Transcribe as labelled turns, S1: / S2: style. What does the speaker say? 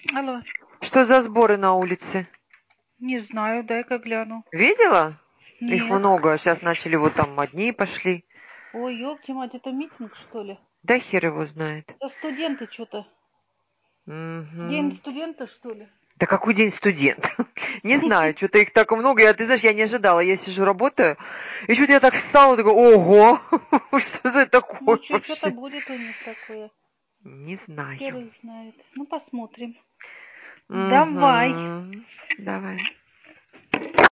S1: Алло,
S2: Что за сборы на улице?
S1: не знаю, дай-ка гляну.
S2: Видела? Их
S1: Нет.
S2: много. Сейчас начали, вот там одни пошли.
S1: Ой, ёпти-мать, это митинг, что ли?
S2: Да хер его знает.
S1: Да студенты что-то. День
S2: Мгм.
S1: студента, что ли?
S2: Да какой день студент? Не знаю, что-то их так много. Ты знаешь, я не ожидала. Я сижу, работаю. И что-то я так встала, такой, ого! Что это
S1: Ну,
S2: такое
S1: что-то
S2: вообще?
S1: будет у них такое.
S2: Не
S1: Хер
S2: знаю.
S1: их знает. Ну, посмотрим. Давай.
S2: Мгм. Давай.